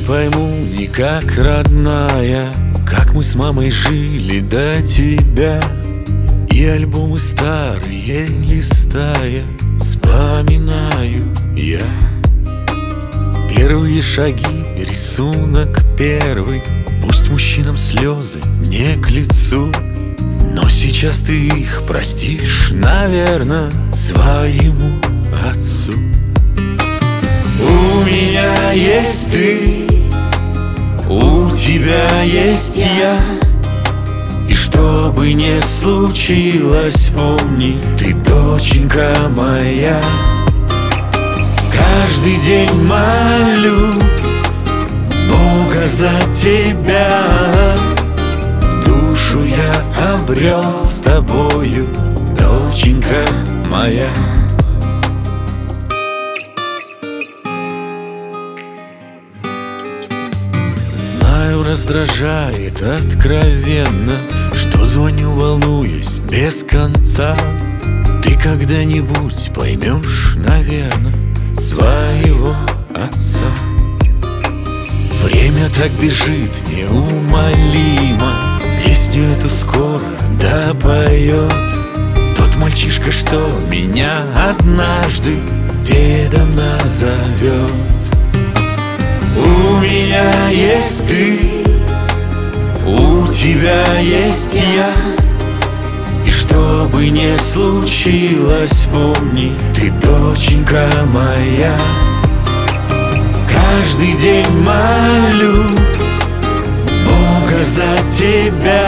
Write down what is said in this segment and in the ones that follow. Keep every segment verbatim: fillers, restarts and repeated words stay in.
не пойму никак, родная, как мы с мамой жили до тебя. И альбомы старые листая, вспоминаю я первые шаги, рисунок первый. Пусть мужчинам слезы не к лицу, но сейчас ты их простишь, наверное, своему отцу. У меня есть ты, у тебя есть я, и что бы ни случилось, помни, ты доченька моя. Каждый день молю Бога за тебя, душу я обрел с тобою, доченька моя. Знаю, раздражает откровенно, что звоню, волнуюсь без конца. Ты когда-нибудь поймешь, наверное, своего отца. Время так бежит неумолимо, песню эту скоро допоет тот мальчишка, что меня однажды дедом назовет. У меня есть ты, у тебя есть я, и что бы ни случилось, помни, ты доченька моя. Каждый день молю Бога за тебя,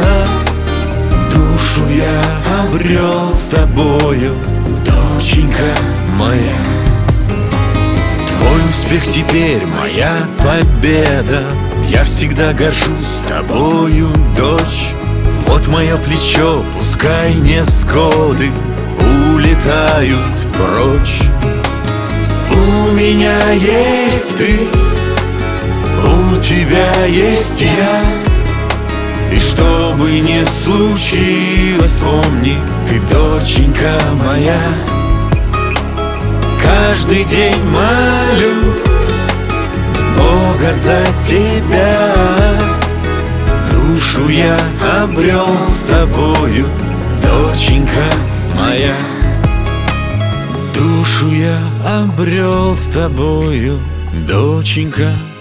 душу я обрел с тобою, доченька моя. Твой успех теперь моя победа, я всегда горжусь тобою, дочь. Вот мое плечо, пускай невзгоды улетают прочь. У меня есть ты, у тебя есть я, и что бы ни случилось, помни, ты доченька моя. Каждый день молю Бога за тебя, душу я обрел с тобою, доченька моя. Душу я обрел с тобою, доченька